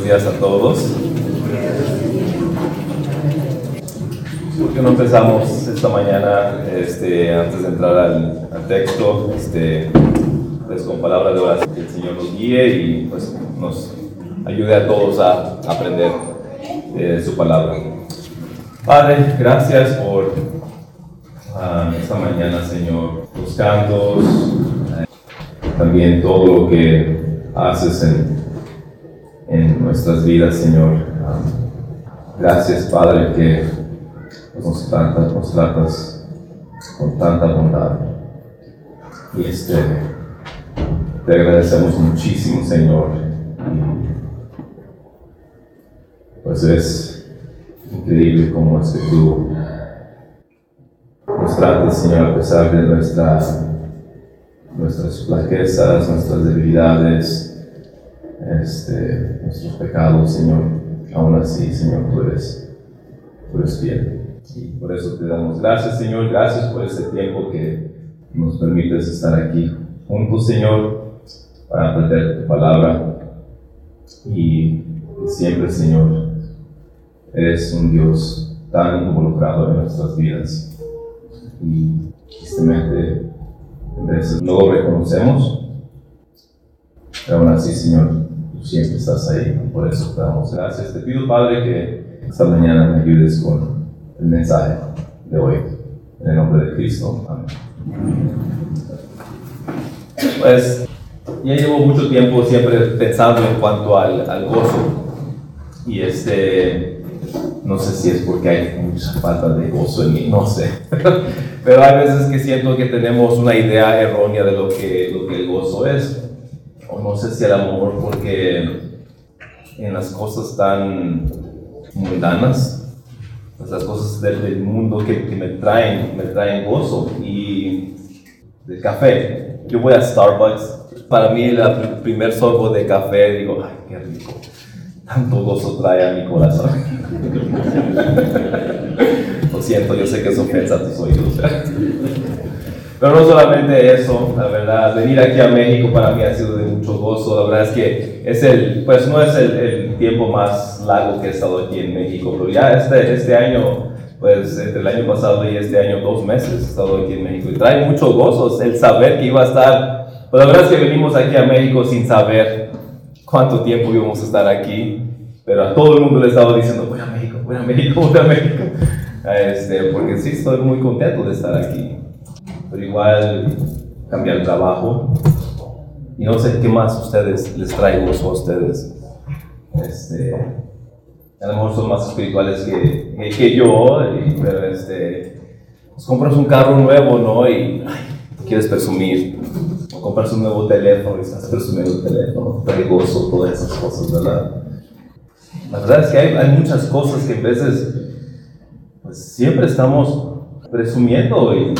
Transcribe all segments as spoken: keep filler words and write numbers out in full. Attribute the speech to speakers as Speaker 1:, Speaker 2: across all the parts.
Speaker 1: Buenos días a todos. ¿Por qué no empezamos esta mañana, este, antes de entrar al, al texto, este, pues con palabras de oración, que el Señor nos guíe y pues nos ayude a todos a aprender eh, su palabra? Padre, gracias por uh, esta mañana, Señor, los cantos, eh, también todo lo que haces en, en nuestras vidas, Señor. Uh, gracias, Padre, que nos tratas, nos tratas con tanta bondad. Y este, te agradecemos muchísimo, Señor. Y pues es increíble cómo es que tú nos tratas, Señor, a pesar de nuestra, nuestras flaquezas, nuestras debilidades, este, nuestros pecados, Señor. Aún así, Señor, tú eres, tú eres fiel. Y por eso te damos gracias, Señor. Gracias por este tiempo que nos permites estar aquí juntos, Señor, para aprender tu palabra. Y que siempre, Señor, eres un Dios tan involucrado en nuestras vidas. Y tristemente, a veces no lo reconocemos, pero aún así, Señor, tú siempre estás ahí. Por eso te damos gracias. Te pido, Padre, que esta mañana me ayudes con el mensaje de hoy, en el nombre de Cristo. Amén. Pues ya llevo mucho tiempo siempre pensando en cuanto al, al gozo, y este, no sé si es porque hay mucha falta de gozo en mí, no sé, pero hay veces que siento que tenemos una idea errónea de lo que, lo que el gozo es, o no sé si a lo mejor porque en las cosas tan mundanas, las cosas del, del mundo que, que me traen, me traen gozo. Y del café, yo voy a Starbucks, para mí el primer sorbo de café, digo, ay, qué rico, tanto gozo trae a mi corazón. Lo siento, yo sé que es ofensa a tus oídos, pero no solamente eso, la verdad, venir aquí a México para mí ha sido de mucho gozo. La verdad es que es el, pues no es el, el tiempo más largo que he estado aquí en México, pero ya este, este año, pues entre el año pasado y este año, dos meses he estado aquí en México, y trae mucho gozo el saber que iba a estar. Pues la verdad es que venimos aquí a México sin saber cuánto tiempo íbamos a estar aquí, pero a todo el mundo le estaba diciendo, voy a México, voy a México, voy a México, este, porque sí estoy muy contento de estar aquí. Pero igual cambiar el trabajo, y no sé qué más ustedes les trae gozo a ustedes. Este, a lo mejor son más espirituales que, que, que yo, y, pero este, pues compras un carro nuevo, ¿no? Y ay, quieres presumir, o compras un nuevo teléfono y estás presumiendo el teléfono, trae gozo, todas esas cosas, ¿verdad? La verdad es que hay, hay muchas cosas que a veces, pues siempre estamos presumiendo, y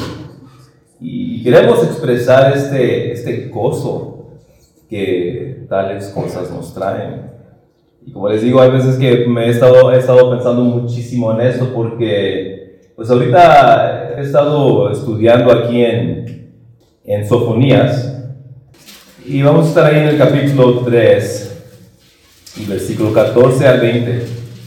Speaker 1: Y queremos expresar este, este gozo que tales cosas nos traen. Y como les digo, hay veces que me he estado, he estado pensando muchísimo en esto, porque pues ahorita he estado estudiando aquí en, en Sofonías, y vamos a estar ahí en el capítulo tres, y versículo catorce al veinte.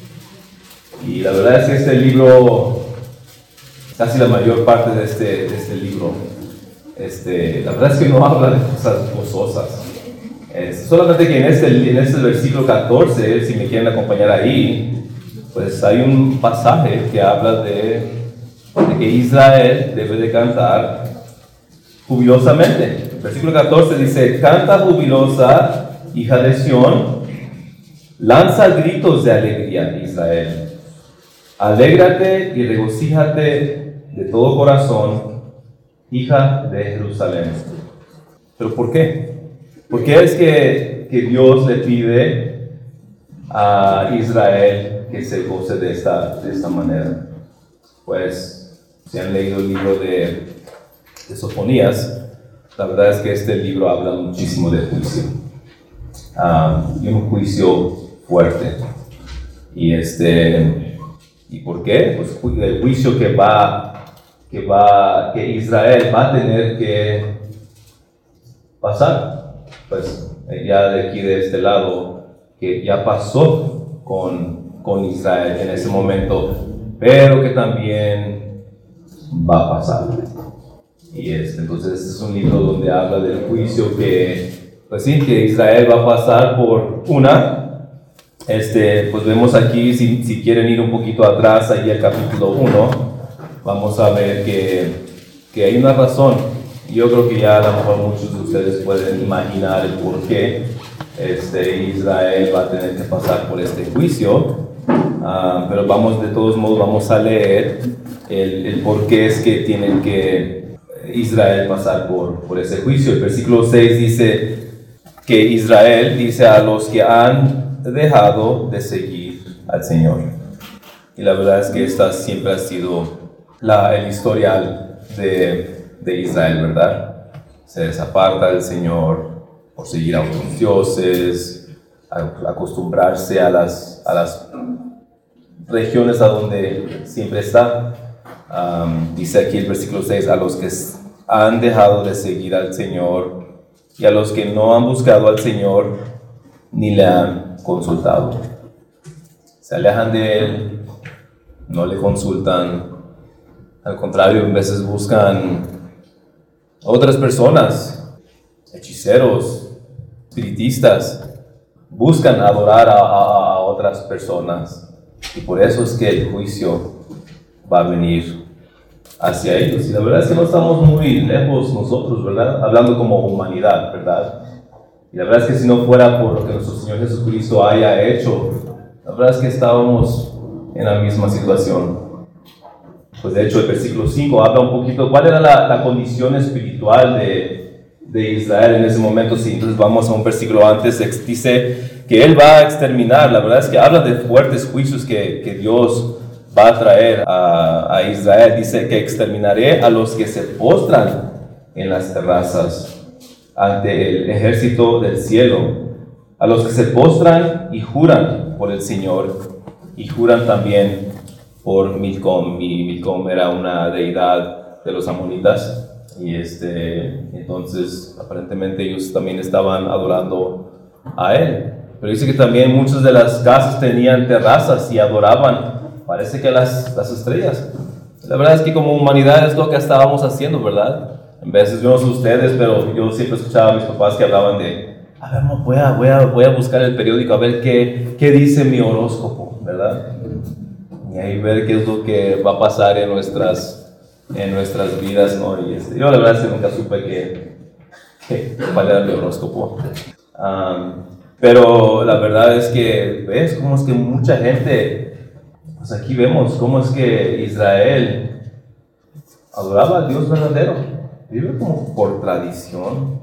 Speaker 1: Y la verdad es que este libro, casi la mayor parte de este, de este libro, este, la verdad es que no habla de cosas gozosas. Es solamente que en este, en este versículo catorce, si me quieren acompañar ahí, pues hay un pasaje que habla de, de que Israel debe de cantar jubilosamente. El versículo catorce dice, canta jubilosa, hija de Sión, lanza gritos de alegría, Israel. Alégrate y regocíjate de todo corazón, hija de Jerusalén. ¿Pero por qué? ¿Por qué es que, que Dios le pide a Israel que se goce de esta, de esta manera? Pues, si han leído el libro de, de Sofonías, la verdad es que este libro habla muchísimo de juicio. Um, y un juicio fuerte. Y este... ¿Y por qué? Pues el juicio que va, que va, que Israel va a tener que pasar. Pues ya de aquí de este lado que ya pasó con, con Israel en ese momento, pero que también va a pasar. Y este, entonces este es un libro donde habla del juicio que, pues sí, que Israel va a pasar por una. Este, pues vemos aquí, si, si quieren ir un poquito atrás, ahí al capítulo uno, vamos a ver que, que hay una razón. Yo creo que ya a lo mejor muchos de ustedes pueden imaginar el por qué este, Israel va a tener que pasar por este juicio. Uh, pero vamos, de todos modos, vamos a leer el, el por qué es que tienen que Israel pasar por, por ese juicio. El versículo seis dice que Israel dice a los que han dejado de seguir al Señor. Y la verdad es que esta siempre ha sido la, el historial de, de Israel, ¿verdad? Se desaparta del Señor por seguir a otros dioses, a, acostumbrarse a las, a las regiones a donde siempre está. Um, dice aquí el versículo seis, a los que han dejado de seguir al Señor y a los que no han buscado al Señor ni le han consultado. Se alejan de Él, no le consultan, al contrario, a veces buscan otras personas, hechiceros, espiritistas, buscan adorar a, a, a otras personas, y por eso es que el juicio va a venir hacia ellos. Y la verdad es que no estamos muy lejos nosotros, ¿verdad? Hablando como humanidad, ¿verdad? Y la verdad es que si no fuera por lo que nuestro Señor Jesucristo haya hecho, la verdad es que estábamos en la misma situación. Pues de hecho el versículo cinco habla un poquito cuál era la, la condición espiritual de, de Israel en ese momento. Sí, entonces vamos a un versículo antes, dice que Él va a exterminar. La verdad es que habla de fuertes juicios que, que Dios va a traer a, a Israel. Dice que exterminaré a los que se postran en las terrazas ante el ejército del cielo, a los que se postran y juran por el Señor y juran también por Milcom. Y Milcom era una deidad de los amonitas, y este, entonces aparentemente ellos también estaban adorando a él. Pero dice que también muchas de las casas tenían terrazas y adoraban, parece que las, las estrellas. La verdad es que como humanidad es lo que estábamos haciendo, ¿verdad? En veces yo no sé ustedes, pero yo siempre escuchaba a mis papás que hablaban de, a ver, no, voy, a, voy, a, voy a buscar el periódico a ver qué, qué dice mi horóscopo, ¿verdad? Y ahí ver qué es lo que va a pasar en nuestras, en nuestras vidas, ¿no? Y este, yo la verdad es que nunca supe que, que cuál era mi horóscopo. Um, pero la verdad es que, ¿ves cómo es que mucha gente, pues aquí vemos cómo es que Israel adoraba al Dios verdadero? Vive como por tradición,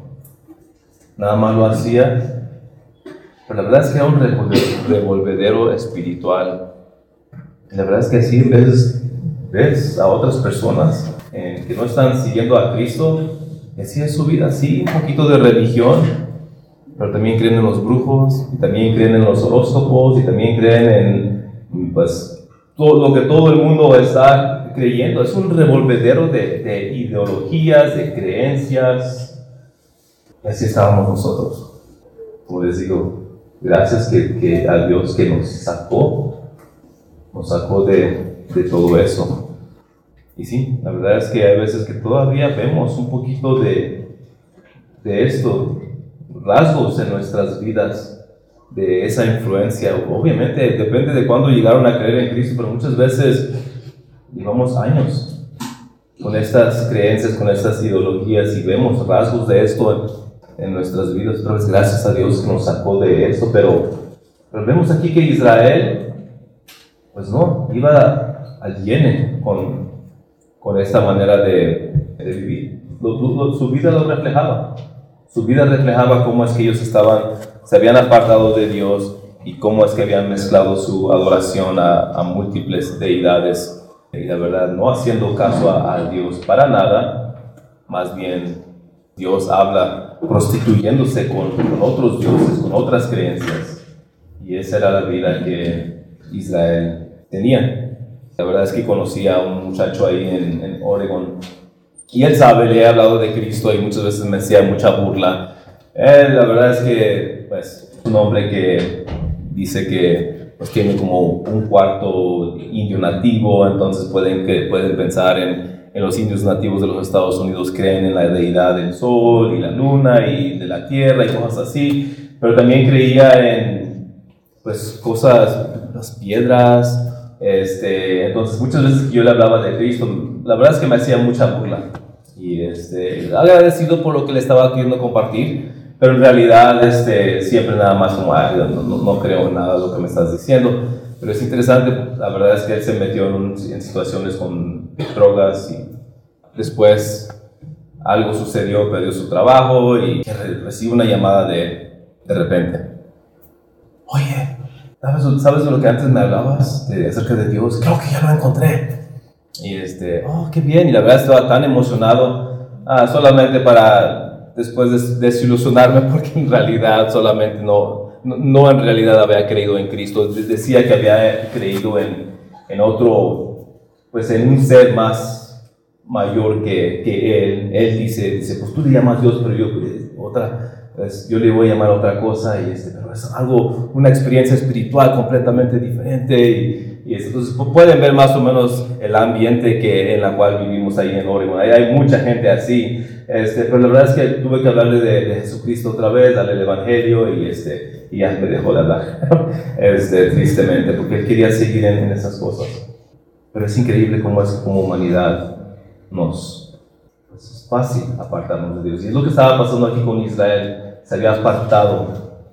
Speaker 1: nada más lo hacía, pero la verdad es que era un revolvedero espiritual. Y la verdad es que así ves, ves a otras personas eh, que no están siguiendo a Cristo, y así es su vida, sí, un poquito de religión, pero también creen en los brujos, y también creen en los horóscopos, y también creen en, pues, todo lo que todo el mundo está creyendo. Es un revolvedero de, de ideologías, de creencias. Y así estábamos nosotros. Como les digo, gracias que, que a Dios que nos sacó, nos sacó de, de todo eso. Y sí, la verdad es que hay veces que todavía vemos un poquito de, de esto, rasgos en nuestras vidas, de esa influencia. Obviamente depende de cuándo llegaron a creer en Cristo, pero muchas veces llevamos años con estas creencias, con estas ideologías, y vemos rasgos de esto en, en nuestras vidas. Otra vez, gracias a Dios que nos sacó de esto, pero, pero vemos aquí que Israel, pues no, iba al llene con, con esta manera de, de vivir. Lo, lo, su vida lo reflejaba. Su vida reflejaba cómo es que ellos estaban, se habían apartado de Dios, y cómo es que habían mezclado su adoración a, a múltiples deidades. Y la verdad, no haciendo caso a, a Dios para nada, más bien Dios habla prostituyéndose con, con otros dioses, con otras creencias. Y esa era la vida que Israel tenía. La verdad es que conocí a un muchacho ahí en, en Oregon, y él sabe, le he hablado de Cristo y muchas veces me hacía mucha burla. Él, la verdad es que, pues, es un hombre que dice que pues, tiene como un cuarto indio nativo, entonces pueden, que, pueden pensar en, en los indios nativos de los Estados Unidos, creen en la deidad del sol y la luna y de la tierra y cosas así, pero también creía en pues, cosas, las piedras. Este, entonces muchas veces que yo le hablaba de Cristo, la verdad es que me hacía mucha burla y este, agradecido por lo que le estaba queriendo compartir, pero en realidad este, siempre nada más como, ay, no, no, no creo en nada de lo que me estás diciendo. Pero es interesante, la verdad es que él se metió en, un, en situaciones con drogas y después algo sucedió, perdió su trabajo y recibe una llamada de, de repente. Oye, ¿Sabes, ¿Sabes de lo que antes me hablabas de, acerca de Dios? Creo que ya lo encontré. Y este, oh, qué bien. Y la verdad estaba tan emocionado, ah, solamente para después des, desilusionarme, porque en realidad solamente no, no, no en realidad había creído en Cristo. Decía que había creído en, en otro, pues en un ser más mayor que, que él. Él dice, dice, pues tú le llamas Dios, pero yo otra... Pues yo le voy a llamar otra cosa, y este, pero es algo, una experiencia espiritual completamente diferente. Y, y entonces pueden ver más o menos el ambiente que, en la cual vivimos ahí en Oregon. Ahí hay mucha gente así, este, pero la verdad es que tuve que hablarle de, de Jesucristo otra vez, darle el Evangelio, y, este, y ya me dejó de hablar, este, tristemente, porque él quería seguir en, en esas cosas. Pero es increíble cómo es que como humanidad nos... es fácil apartarnos de Dios. Y es lo que estaba pasando aquí con Israel. Se había apartado,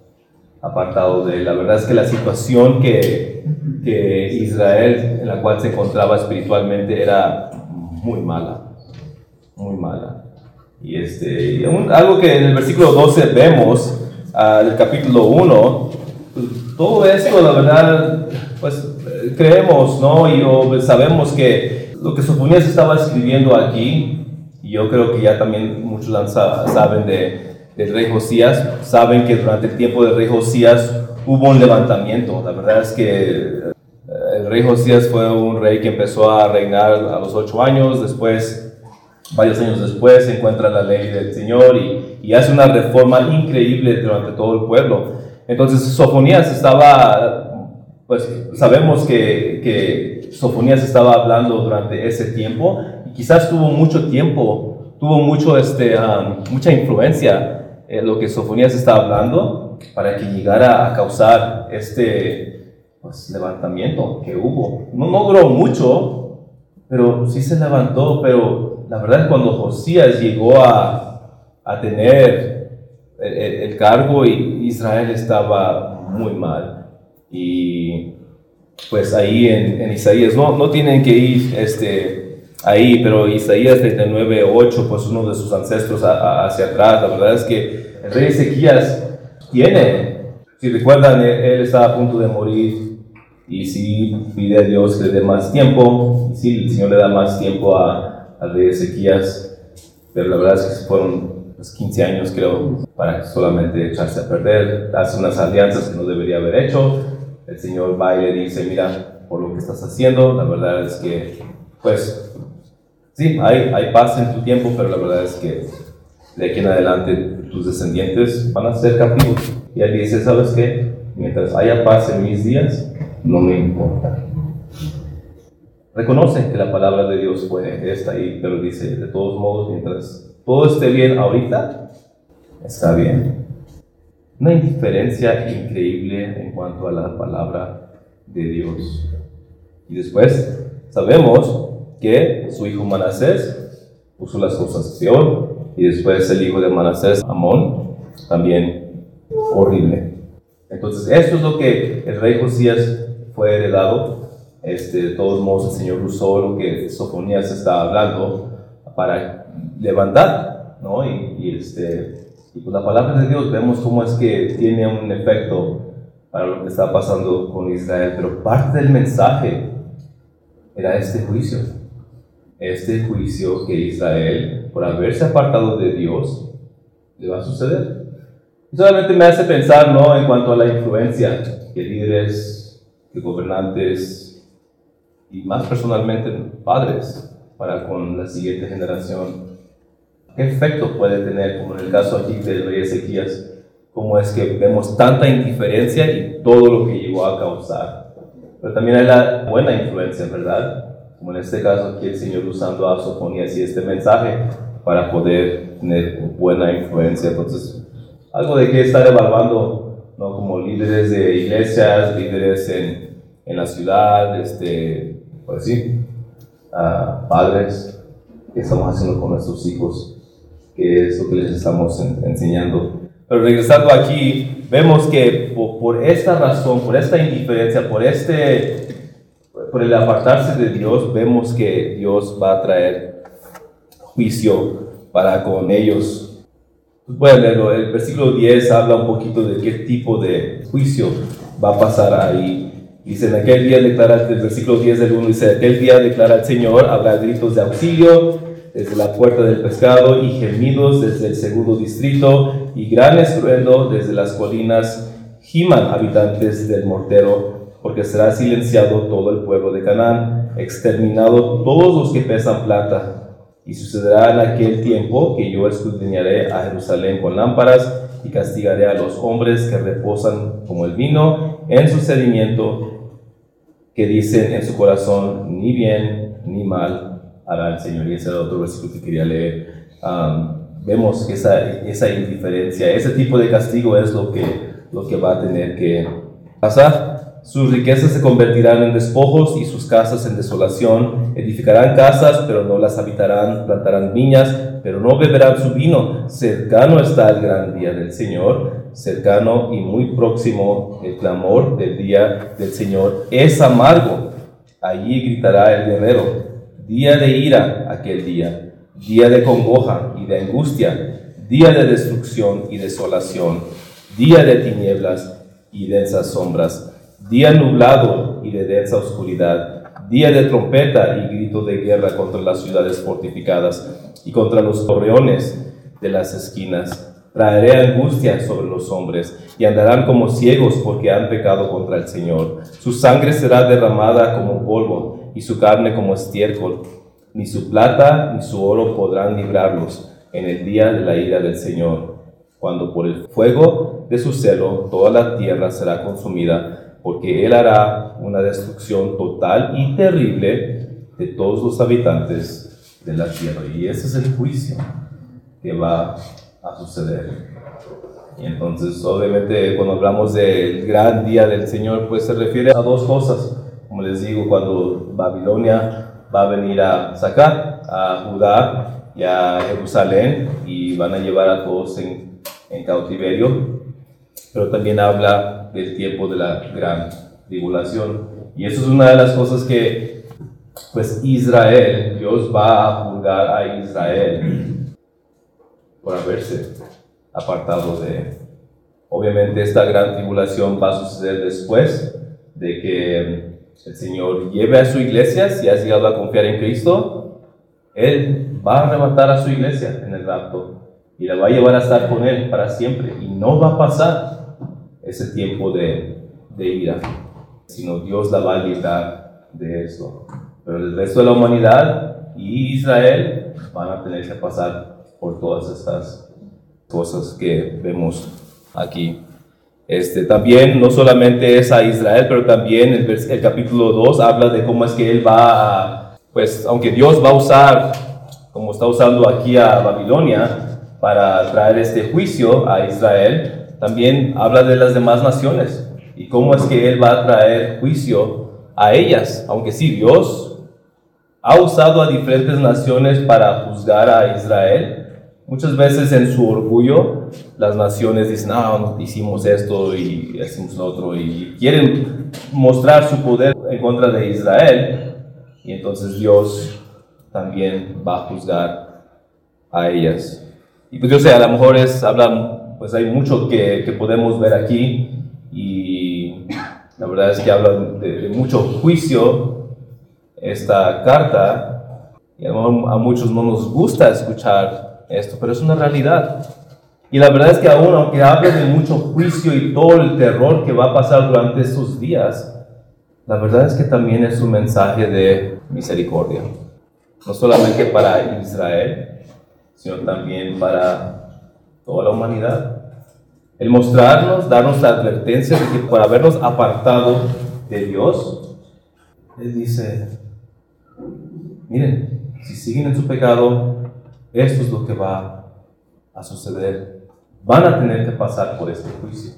Speaker 1: apartado de él. La verdad es que la situación que, que Israel, en la cual se encontraba espiritualmente, era muy mala, muy mala. Y este, un, algo que en el versículo doce vemos, uh, del capítulo uno, pues, todo esto, la verdad, pues creemos, ¿no? Y o, sabemos que lo que Sofonías estaba escribiendo aquí, y yo creo que ya también muchos saben de del rey Josías, saben que durante el tiempo del rey Josías hubo un levantamiento. La verdad es que el rey Josías fue un rey que empezó a reinar a los ocho años, después, varios años después, se encuentra la ley del Señor y, y hace una reforma increíble durante todo el pueblo. Entonces Sofonías estaba, pues sabemos que, que Sofonías estaba hablando durante ese tiempo, y quizás tuvo mucho tiempo, tuvo mucho, este, um, mucha influencia Eh, lo que Sofonías está hablando para que llegara a causar este pues, levantamiento que hubo. No, no duró mucho, pero sí se levantó. Pero la verdad es que cuando Josías llegó a, a tener el, el, el cargo, y Israel estaba muy mal. Y pues ahí en, en Isaías, no, no tienen que ir este, ahí, pero Isaías treinta y nueve ocho, pues uno de sus ancestros a, a, hacia atrás, la verdad es que el rey Ezequías tiene, si recuerdan, él, él estaba a punto de morir, y sí pide a Dios que le dé más tiempo, y sí, el Señor le da más tiempo a, al rey Ezequías, pero la verdad es que fueron pues, quince años, creo, para solamente echarse a perder, hace unas alianzas que no debería haber hecho. El Señor va y le dice, mira, por lo que estás haciendo, la verdad es que, pues, sí, hay, hay paz en tu tiempo, pero la verdad es que de aquí en adelante tus descendientes van a ser cautivos. Y él dice, ¿sabes qué? Mientras haya paz en mis días, no me importa. Reconoce que la palabra de Dios fue esta ahí, pero dice, de todos modos, mientras todo esté bien ahorita, está bien. Una indiferencia increíble en cuanto a la palabra de Dios. Y después sabemos que su hijo Manasés puso las cosas peor, y después el hijo de Manasés, Amón, también horrible. Entonces esto es lo que el rey Josías fue heredado. Este, de todos modos, el Señor usó lo que Sofonías está hablando para levantar, ¿no? Y, y, este, y con la palabra de Dios vemos cómo es que tiene un efecto para lo que está pasando con Israel. Pero parte del mensaje era este juicio. Este juicio que Israel, por haberse apartado de Dios, le va a suceder. Y solamente me hace pensar, ¿no?, en cuanto a la influencia que líderes, que gobernantes y más personalmente padres para con la siguiente generación, ¿qué efecto puede tener, como en el caso aquí del rey Ezequías, cómo es que vemos tanta indiferencia y todo lo que llegó a causar. Pero también hay la buena influencia, ¿verdad? Como en este caso aquí el Señor usando a Sofonías y este mensaje para poder tener buena influencia. Entonces, algo de que estar evaluando, ¿no? Como líderes de iglesias, líderes en, en la ciudad, este, pues sí, uh, padres, ¿qué estamos haciendo con nuestros hijos? ¿Qué es lo que les estamos en, enseñando? Pero regresando aquí, vemos que por, por esta razón, por esta indiferencia, por este, por el apartarse de Dios, vemos que Dios va a traer juicio para con ellos. Voy a leerlo. El versículo diez habla un poquito de qué tipo de juicio va a pasar ahí. Dice, en aquel día declara, el versículo diez del uno dice, aquel día declara el Señor, habrá gritos de auxilio desde la puerta del pescado y gemidos desde el segundo distrito y gran estruendo desde las colinas. Giman habitantes del mortero, porque será silenciado todo el pueblo de Canaán, exterminado todos los que pesan plata. Y sucederá en aquel tiempo que yo escudriñaré a Jerusalén con lámparas y castigaré a los hombres que reposan como el vino en su sedimiento, que dicen en su corazón, ni bien ni mal hará el Señor. Y ese era otro versículo que quería leer. Um, vemos que esa, esa indiferencia, ese tipo de castigo es lo que, lo que va a tener que pasar. Sus riquezas se convertirán en despojos y sus casas en desolación. Edificarán casas, pero no las habitarán. Plantarán viñas, pero no beberán su vino. Cercano está el gran día del Señor, cercano y muy próximo el clamor del día del Señor. Es amargo. Allí gritará el guerrero. Día de ira aquel día, día de congoja y de angustia, día de destrucción y desolación, día de tinieblas y densas sombras, día nublado y de densa oscuridad, día de trompeta y grito de guerra contra las ciudades fortificadas y contra los torreones de las esquinas. Traeré angustia sobre los hombres y andarán como ciegos porque han pecado contra el Señor. Su sangre será derramada como polvo y su carne como estiércol. Ni su plata ni su oro podrán librarlos en el día de la ira del Señor, cuando por el fuego de su celo toda la tierra será consumida, porque Él hará una destrucción total y terrible de todos los habitantes de la tierra. Y ese es el juicio que va a suceder. Y entonces, obviamente, cuando hablamos del gran día del Señor, pues se refiere a dos cosas. Como les digo, cuando Babilonia va a venir a sacar a Judá y a Jerusalén y van a llevar a todos en, en cautiverio, pero también habla del tiempo de la gran tribulación. Y eso es una de las cosas que, pues, Israel, Dios va a juzgar a Israel por haberse apartado de Él. Obviamente esta gran tribulación va a suceder después de que el Señor lleve a su iglesia. Si has llegado a confiar en Cristo, Él va a arrebatar a su iglesia en el rapto y la va a llevar a estar con Él para siempre, y no va a pasar ese tiempo de, de ira, sino Dios la va a librar de esto. Pero el resto de la humanidad y Israel van a tener que pasar por todas estas cosas que vemos aquí. Este, también no solamente es a Israel, pero también el, el capítulo dos habla de cómo es que Él va a, pues aunque Dios va a usar, como está usando aquí a Babilonia, para traer este juicio a Israel, también habla de las demás naciones y cómo es que Él va a traer juicio a ellas. Aunque sí, Dios ha usado a diferentes naciones para juzgar a Israel, muchas veces en su orgullo las naciones dicen, no, hicimos esto y hicimos lo otro, y quieren mostrar su poder en contra de Israel, y entonces Dios también va a juzgar a ellas. Y pues yo sé, a lo mejor es, habla, pues hay mucho que, que podemos ver aquí, y la verdad es que habla de, de mucho juicio esta carta, y a, a muchos no nos gusta escuchar esto, pero es una realidad. Y la verdad es que aún aunque hable de mucho juicio y todo el terror que va a pasar durante estos días, la verdad es que también es un mensaje de misericordia, no solamente para Israel, sino también para toda la humanidad. el mostrarnos, darnos la advertencia de que por habernos apartado de Dios, Él dice, miren, si siguen en su pecado, esto es lo que va a suceder. Van a tener que pasar por este juicio,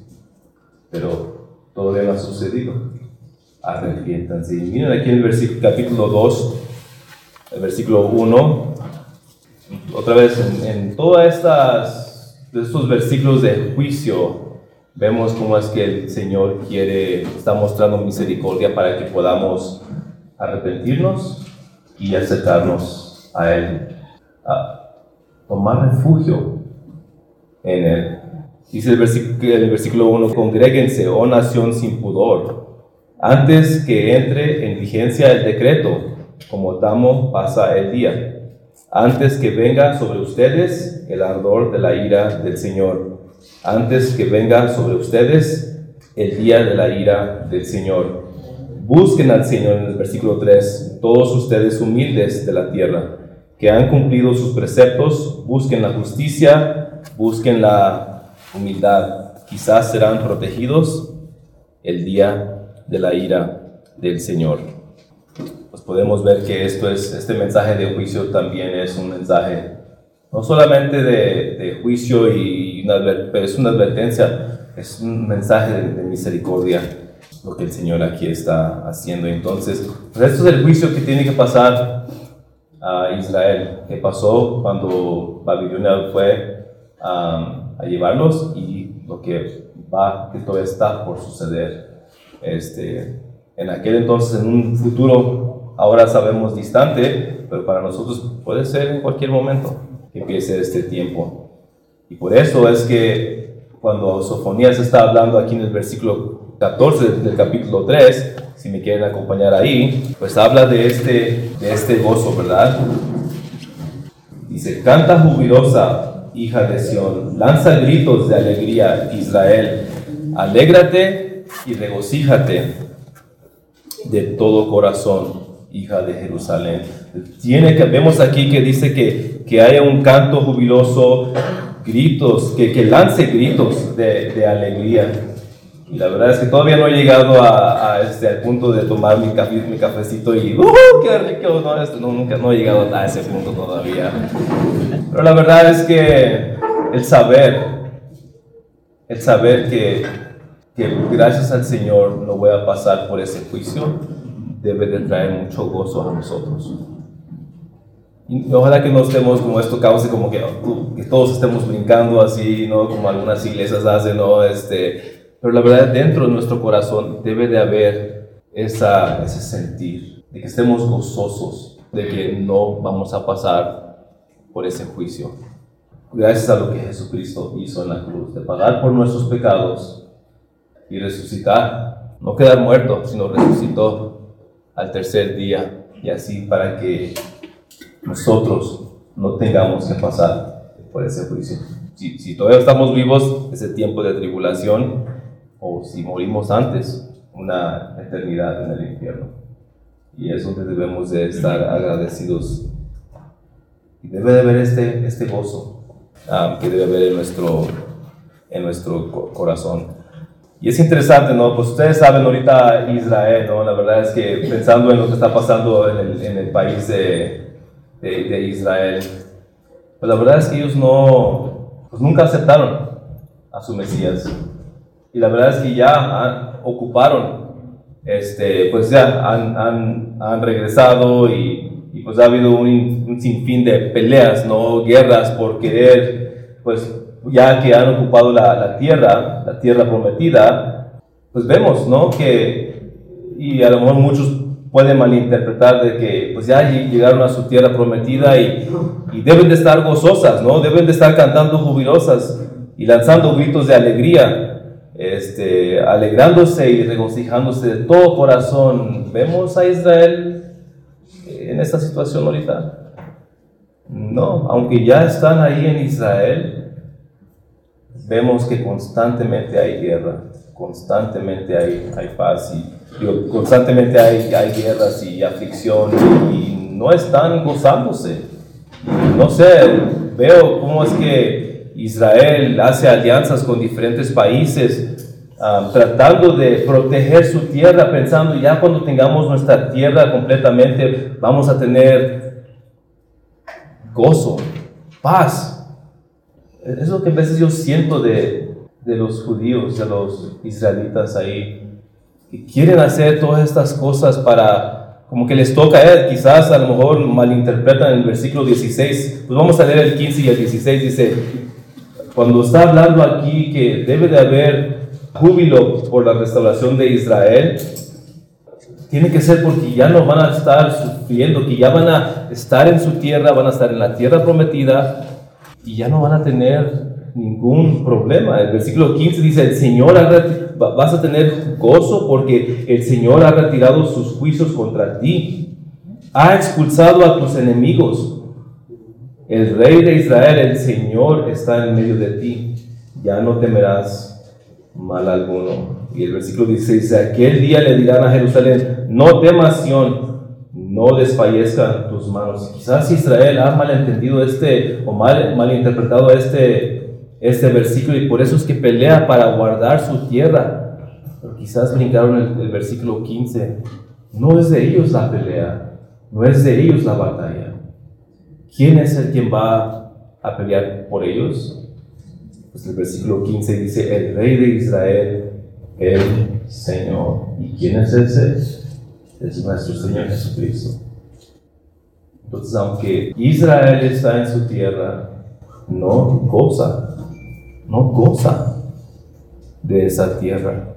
Speaker 1: pero todavía no ha sucedido. Arrepiéntanse. Y miren aquí en el versículo, capítulo dos, el versículo uno, otra vez en, en todas estas, estos versículos de juicio, vemos cómo es que el Señor quiere, está mostrando misericordia para que podamos arrepentirnos y acercarnos a Él, a tomar refugio en Él. Dice el versículo, el versículo uno, congréguense, oh nación sin pudor, antes que entre en vigencia el decreto, como tamo pasa el día, antes que venga sobre ustedes el ardor de la ira del Señor, antes que venga sobre ustedes el día de la ira del Señor. Busquen al Señor en el versículo tres, todos ustedes humildes de la tierra, que han cumplido sus preceptos, busquen la justicia, busquen la humildad, quizás serán protegidos el día de la ira del Señor. Pues podemos ver que esto es, este mensaje de juicio también es un mensaje no solamente de, de juicio, y una, pero es una advertencia, es un mensaje de, de misericordia, lo que el Señor aquí está haciendo. Entonces, pues esto es el juicio que tiene que pasar a Israel, que pasó cuando Babilonia fue um, a llevarlos, y lo que va, que todo está por suceder. Este, en aquel entonces, en un futuro, ahora sabemos distante, pero para nosotros puede ser en cualquier momento que empiece este tiempo. Y por eso es que cuando Sofonías está hablando aquí en el versículo catorce del capítulo tres, si me quieren acompañar ahí, pues habla de este, de este gozo, ¿verdad? Dice, canta jubilosa, hija de Sión, lanza gritos de alegría, Israel, alégrate y regocíjate de todo corazón, hija de Jerusalén. Tiene que, vemos aquí que dice que, que haya un canto jubiloso, gritos, que, que lance gritos de, de alegría. Y la verdad es que todavía no he llegado a, a este, al punto de tomar mi, café, mi cafecito y ¡uh, qué rico! No, esto, no, nunca no he llegado a ese punto todavía. Pero la verdad es que el saber, el saber que, que gracias al Señor no voy a pasar por ese juicio, debe de traer mucho gozo a nosotros. Y ojalá que no estemos como esto cause como que, que todos estemos brincando así, ¿no? Como algunas iglesias hacen, ¿no? Este... Pero la verdad, dentro de nuestro corazón debe de haber esa, ese sentir, de que estemos gozosos, de que no vamos a pasar por ese juicio. Gracias a lo que Jesucristo hizo en la cruz, de pagar por nuestros pecados y resucitar, no quedar muerto, sino resucitó al tercer día, y así para que nosotros no tengamos que pasar por ese juicio. Si, si todavía estamos vivos, ese tiempo de tribulación, o si morimos antes, una eternidad en el infierno. Y es donde debemos de estar agradecidos. Y debe de haber este, este gozo um, que debe haber en nuestro, en nuestro corazón. Y es interesante, ¿no? Pues ustedes saben ahorita Israel, ¿no? La verdad es que pensando en lo que está pasando en el, en el país de, de, de Israel, pues la verdad es que ellos no, pues nunca aceptaron a su Mesías. Y la verdad es que ya han, ocuparon, este, pues ya han, han, han regresado, y, y pues ha habido un, un sinfín de peleas, ¿no? Guerras por querer, pues ya que han ocupado la, la tierra, la tierra prometida, pues vemos, ¿no? Que, y a lo mejor muchos pueden malinterpretar de que pues ya llegaron a su tierra prometida y, y deben de estar gozosas, ¿no? Deben de estar cantando jubilosas y lanzando gritos de alegría. Este, alegrándose y regocijándose de todo corazón. ¿Vemos a Israel en esta situación ahorita? No, aunque ya están ahí en Israel, vemos que constantemente hay guerra, constantemente hay, hay paz, y digo, constantemente hay, hay guerras y aflicción, y, y no están gozándose. No sé, veo cómo es que Israel hace alianzas con diferentes países, um, tratando de proteger su tierra, pensando ya cuando tengamos nuestra tierra completamente, vamos a tener gozo, paz. Es lo que a veces yo siento de, de los judíos, de los israelitas ahí, que quieren hacer todas estas cosas para, como que les toca, eh, quizás a lo mejor malinterpretan el versículo dieciséis. Pues vamos a leer el quince y el dieciséis. Dice, cuando está hablando aquí que debe de haber júbilo por la restauración de Israel, tiene que ser porque ya no van a estar sufriendo, que ya van a estar en su tierra, van a estar en la tierra prometida y ya no van a tener ningún problema. El versículo quince dice, el Señor ha reti- vas a tener gozo porque el Señor ha retirado sus juicios contra ti, ha expulsado a tus enemigos. El Rey de Israel, el Señor, está en medio de ti, ya no temerás mal alguno. Y el versículo dieciséis dice, aquel día le dirán a Jerusalén, no temas, Sión, no desfallezcan tus manos. Quizás Israel ha malentendido este, o mal, malinterpretado este, este versículo, y por eso es que pelea para guardar su tierra. Pero quizás brincaron el, el versículo quince. No es de ellos la pelea, no es de ellos la batalla. ¿Quién es el quien va a pelear por ellos? Pues el versículo quince dice, el Rey de Israel, el Señor. ¿Y quién es ese? Es nuestro Señor Jesucristo. Entonces, aunque Israel está en su tierra, no goza, no goza de esa tierra.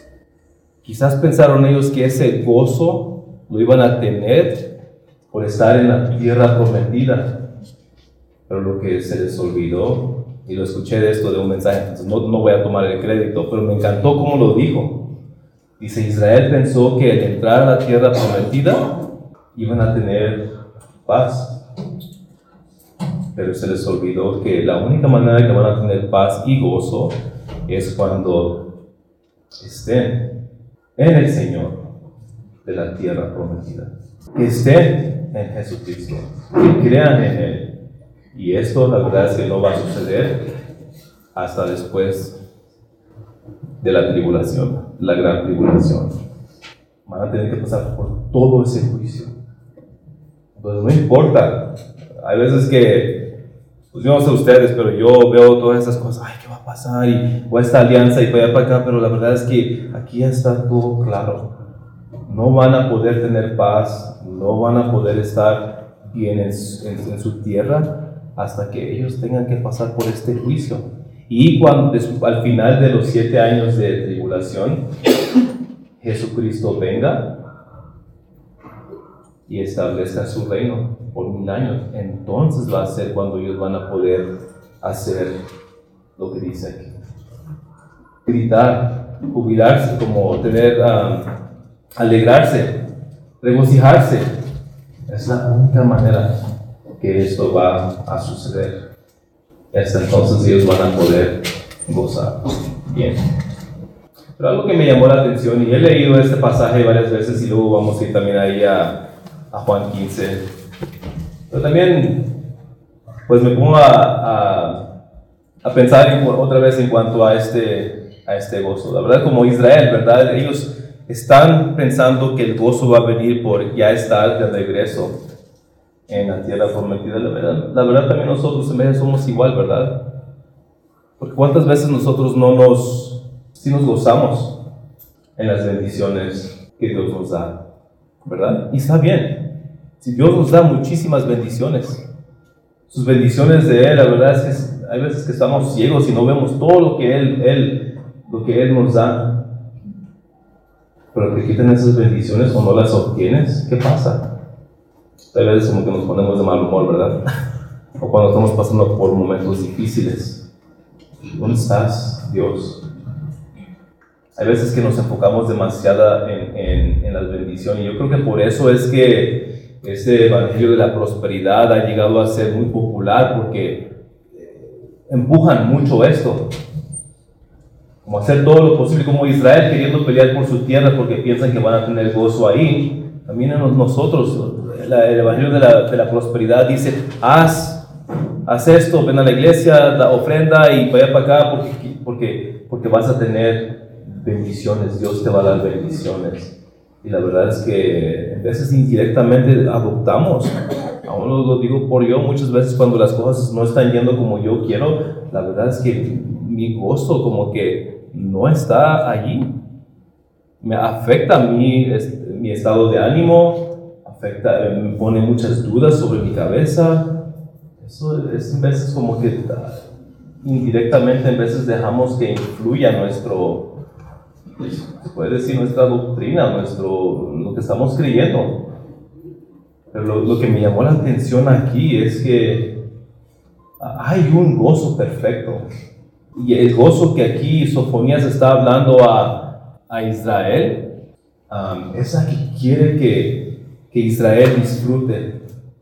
Speaker 1: Quizás pensaron ellos que ese gozo lo iban a tener por estar en la tierra prometida, pero lo que se les olvidó, y lo escuché de esto de un mensaje, entonces no, no voy a tomar el crédito, pero me encantó cómo lo dijo. Dice, Israel pensó que al entrar a la tierra prometida iban a tener paz, pero se les olvidó que la única manera que van a tener paz y gozo es cuando estén en el Señor de la tierra prometida, que estén en Jesucristo, que crean en Él. Y esto la verdad es que no va a suceder hasta después de la tribulación, la gran tribulación. Van a tener que pasar por todo ese juicio. Entonces no importa. Hay veces que, pues yo no sé ustedes, pero yo veo todas esas cosas. Ay, ¿qué va a pasar? Y o esta alianza y para allá para acá. Pero la verdad es que aquí ya está todo claro. No van a poder tener paz, no van a poder estar bien en, en, en su tierra hasta que ellos tengan que pasar por este juicio. Y cuando al final de los siete años de tribulación, Jesucristo venga y establezca su reino por mil años, entonces va a ser cuando ellos van a poder hacer lo que dice aquí. Gritar, jubilarse, como tener, um, alegrarse, regocijarse. Es la única manera que esto va a suceder. Hasta entonces ellos van a poder gozar bien. Pero algo que me llamó la atención, y he leído este pasaje varias veces y luego vamos a ir también ahí a, a Juan quince, pero también pues me pongo a, a, a pensar en, otra vez en cuanto a este, a este gozo. La verdad, como Israel, ¿verdad? Ellos están pensando que el gozo va a venir por ya estar de regreso en la tierra prometida. La verdad, la verdad también nosotros en vez somos igual, ¿verdad? Porque cuántas veces nosotros no nos, sí nos gozamos en las bendiciones que Dios nos da, ¿verdad? Y está bien. Si Dios nos da muchísimas bendiciones, sus bendiciones de Él, la verdad es que hay veces que estamos ciegos y no vemos todo lo que Él, Él, lo que Él nos da. Pero te quitan esas bendiciones o no las obtienes, ¿qué pasa? A veces como que nos ponemos de mal humor, ¿verdad? O cuando estamos pasando por momentos difíciles. ¿Dónde estás, Dios? Hay veces que nos enfocamos demasiado en, en, en las bendiciones. Y yo creo que por eso es que este evangelio de la prosperidad ha llegado a ser muy popular, porque empujan mucho esto. Como hacer todo lo posible, como Israel queriendo pelear por su tierra porque piensan que van a tener gozo ahí. También nosotros, la, el evangelio de la, de la prosperidad dice, haz haz esto, ven a la iglesia, da ofrenda y vaya para acá porque, porque, porque vas a tener bendiciones, Dios te va a dar bendiciones. Y la verdad es que a veces indirectamente adoptamos, aún lo, lo digo por yo, muchas veces cuando las cosas no están yendo como yo quiero, la verdad es que mi gozo como que no está allí. Me afecta a mí, es, mi estado de ánimo, afecta, me pone muchas dudas sobre mi cabeza. Eso es en veces como que indirectamente en veces dejamos que influya nuestro, se puede decir nuestra doctrina, nuestro, lo que estamos creyendo. Pero lo, lo que me llamó la atención aquí es que hay un gozo perfecto. Y el gozo que aquí Sofonías está hablando a, a Israel, um, es a que quiere que, que Israel disfrute.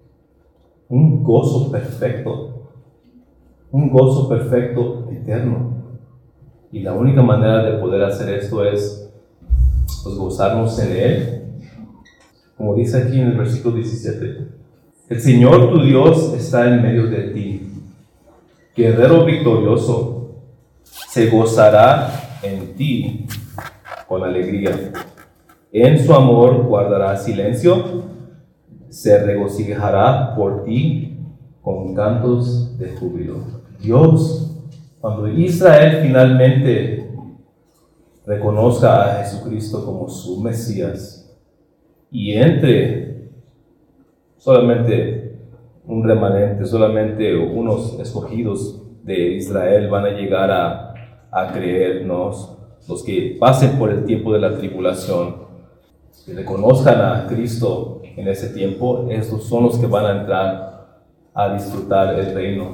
Speaker 1: Un gozo perfecto. Un gozo perfecto eterno. Y la única manera de poder hacer esto es pues, gozarnos en Él. Como dice aquí en el versículo diecisiete. El Señor tu Dios está en medio de ti. Guerrero victorioso. Se gozará en ti con alegría. En su amor guardará silencio. Se regocijará por ti con cantos de júbilo. Dios, cuando Israel finalmente reconozca a Jesucristo como su Mesías y entre solamente un remanente, solamente unos escogidos de Israel van a llegar a a creernos, los que pasen por el tiempo de la tribulación, que reconozcan a Cristo en ese tiempo, estos son los que van a entrar a disfrutar el reino.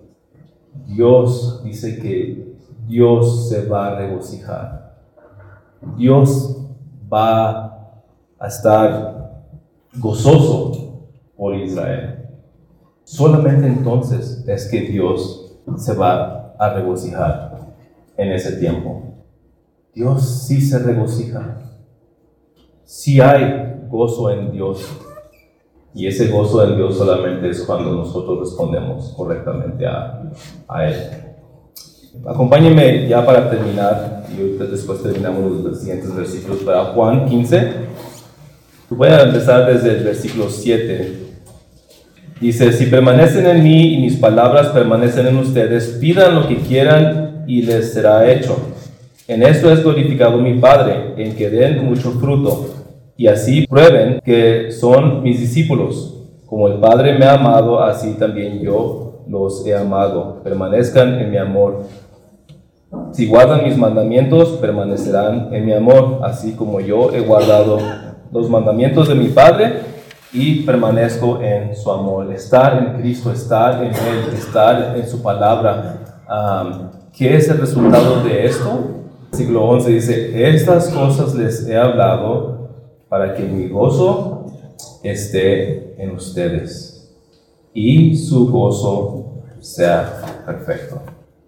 Speaker 1: Dios dice que Dios se va a regocijar. Dios va a estar gozoso por Israel. Solamente entonces es que Dios se va a regocijar. En ese tiempo, Dios sí se regocija, sí hay gozo en Dios, y ese gozo en Dios solamente es cuando nosotros respondemos correctamente a, a Él. Acompáñenme ya para terminar, y ahorita después terminamos los siguientes versículos, para Juan quince. Voy a empezar desde el versículo siete. Dice, si permanecen en mí y mis palabras permanecen en ustedes, pidan lo que quieran y les será hecho. En esto es glorificado mi Padre, en que den mucho fruto, y así prueben que son mis discípulos. Como el Padre me ha amado, así también yo los he amado. Permanezcan en mi amor. Si guardan mis mandamientos, permanecerán en mi amor, así como yo he guardado los mandamientos de mi Padre y permanezco en su amor. Estar en Cristo, estar en Él, estar en su palabra. Um, ¿Qué es el resultado de esto? Versículo once dice, estas cosas les he hablado para que mi gozo esté en ustedes y su gozo sea perfecto.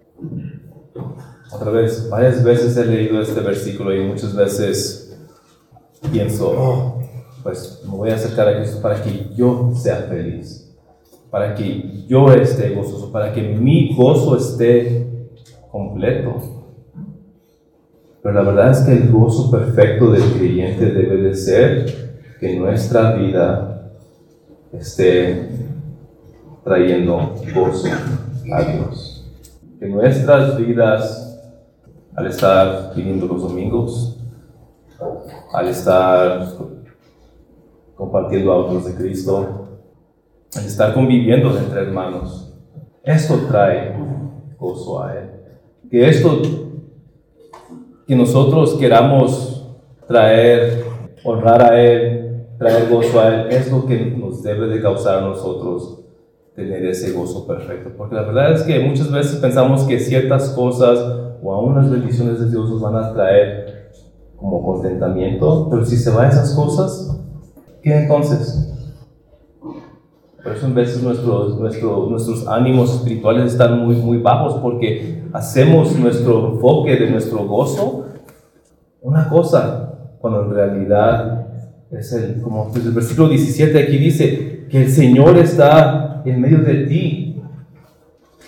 Speaker 1: Otra vez, varias veces he leído este versículo y muchas veces pienso, oh, pues me voy a acercar a Cristo para que yo sea feliz, para que yo esté gozoso, para que mi gozo esté completo. Pero la verdad es que el gozo perfecto del creyente debe de ser que nuestra vida esté trayendo gozo a Dios. Que nuestras vidas, al estar viniendo los domingos, al estar compartiendo a otros de Cristo, al estar conviviendo entre hermanos, esto trae gozo a Él. Que esto, que nosotros queramos traer, honrar a Él, traer gozo a Él, es lo que nos debe de causar a nosotros tener ese gozo perfecto. Porque la verdad es que muchas veces pensamos que ciertas cosas o aún las bendiciones de Dios nos van a traer como contentamiento, pero si se van esas cosas, ¿qué entonces? Por eso en veces nuestros, nuestro, nuestros ánimos espirituales están muy, muy bajos, porque hacemos nuestro enfoque de nuestro gozo una cosa, cuando en realidad es el, como pues el versículo diecisiete aquí dice, que el Señor está en medio de ti.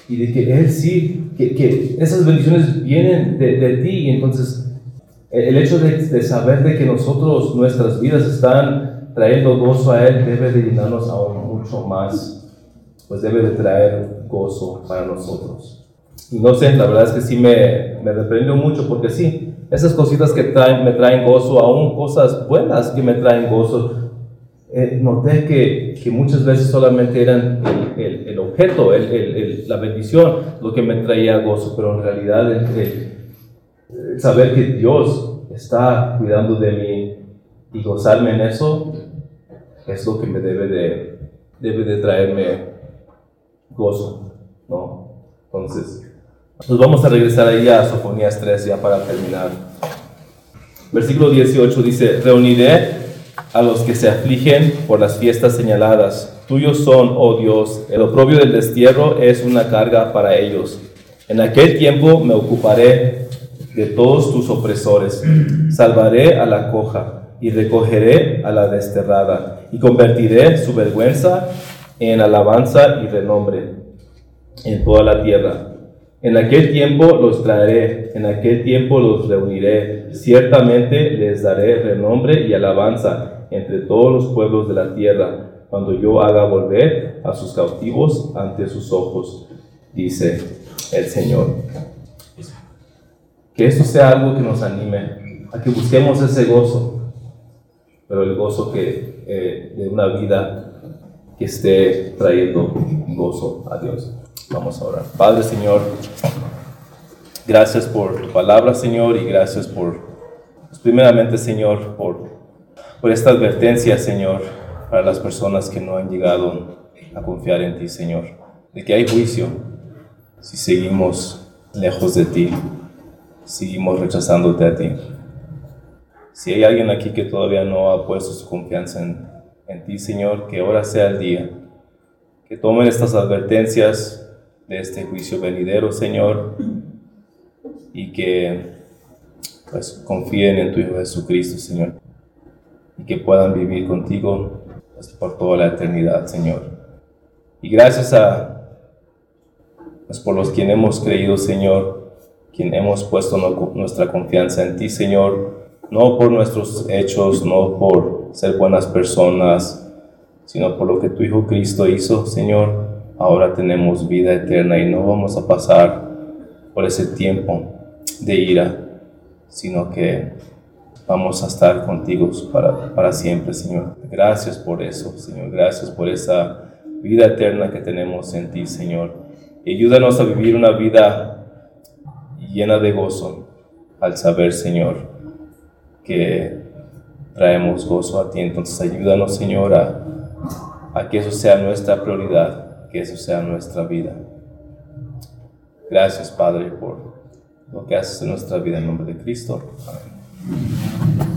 Speaker 1: y de que Él sí, que, que esas bendiciones vienen de, de ti. Y entonces el hecho de, de saber de que nosotros, nuestras vidas están trayendo gozo a Él, debe de llenarnos aún mucho más, pues debe de traer gozo para nosotros. Y no sé, la verdad es que sí me, me reprendió mucho, porque sí, esas cositas que traen, me traen gozo, aún cosas buenas que me traen gozo, eh, noté que, que muchas veces solamente eran el, el, el objeto, el, el, el, la bendición, lo que me traía gozo, pero en realidad el, el, el saber que Dios está cuidando de mí y gozarme en eso es lo que me debe de, debe de traerme gozo, ¿no? Entonces, nos vamos a regresar ahí a Sofonías tres ya para terminar. Versículo dieciocho dice: reuniré a los que se afligen por las fiestas señaladas. Tuyos son, oh Dios, el oprobio del destierro es una carga para ellos. En aquel tiempo me ocuparé de todos tus opresores. Salvaré a la coja y recogeré a la desterrada, y convertiré su vergüenza en alabanza y renombre en toda la tierra. En aquel tiempo los traeré, en aquel tiempo los reuniré, ciertamente les daré renombre y alabanza entre todos los pueblos de la tierra, cuando yo haga volver a sus cautivos ante sus ojos, dice el Señor. Que esto sea algo que nos anime a que busquemos ese gozo, pero el gozo que, eh, de una vida que esté trayendo gozo a Dios. Vamos a orar. Padre, Señor, gracias por tu palabra, Señor, y gracias por, pues primeramente, Señor, por, por esta advertencia, Señor, para las personas que no han llegado a confiar en ti, Señor, de que hay juicio si seguimos lejos de ti, seguimos rechazándote a ti. Si hay alguien aquí que todavía no ha puesto su confianza en, en ti, Señor, que ahora sea el día, que tomen estas advertencias de este juicio venidero, Señor, y que pues confíen en tu Hijo Jesucristo, Señor, y que puedan vivir contigo pues, por toda la eternidad, Señor. Y gracias a pues, por los quienes hemos creído, Señor, quien hemos puesto no, nuestra confianza en ti, Señor, no por nuestros hechos, no por ser buenas personas, sino por lo que tu Hijo Cristo hizo, Señor. Ahora tenemos vida eterna y no vamos a pasar por ese tiempo de ira, sino que vamos a estar contigo para, para siempre, Señor. Gracias por eso, Señor. Gracias por esa vida eterna que tenemos en ti, Señor. Y ayúdanos a vivir una vida llena de gozo al saber, Señor, que traemos gozo a ti. Entonces ayúdanos, Señor, a, a que eso sea nuestra prioridad, que eso sea nuestra vida. Gracias, Padre, por lo que haces en nuestra vida, en nombre de Cristo. Amén.